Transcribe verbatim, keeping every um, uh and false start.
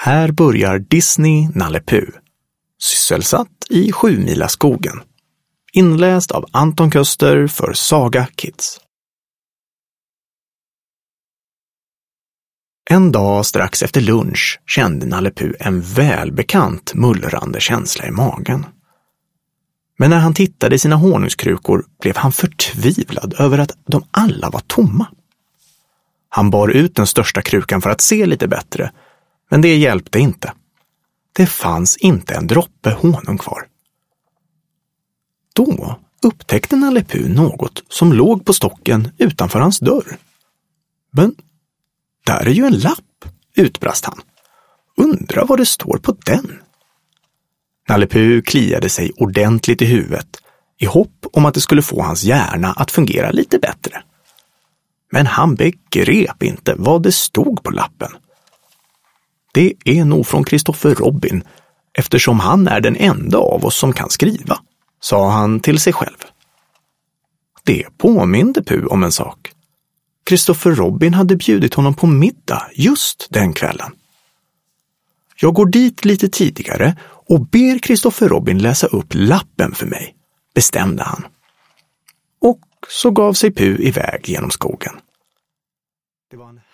Här börjar Disney Nalle Puh, sysselsatt i Sjumila skogen. Inläst av Anton Köster för Saga Kids. En dag strax efter lunch kände Nalle Puh en välbekant mullrande känsla i magen. Men när han tittade i sina honungskrukor blev han förtvivlad över att de alla var tomma. Han bar ut den största krukan för att se lite bättre, men det hjälpte inte. Det fanns inte en droppe honung kvar. Då upptäckte Nalle Puh något som låg på stocken utanför hans dörr. Men där är ju en lapp, utbrast han. Undra vad det står på den. Nalle Puh kliade sig ordentligt i huvudet i hopp om att det skulle få hans hjärna att fungera lite bättre. Men han begrep inte vad det stod på lappen. Det är nog från Christopher Robin, eftersom han är den enda av oss som kan skriva, sa han till sig själv. Det påminde Puh om en sak. Christopher Robin hade bjudit honom på middag just den kvällen. Jag går dit lite tidigare och ber Christopher Robin läsa upp lappen för mig, bestämde han. Och så gav sig Puh iväg genom skogen. Det var en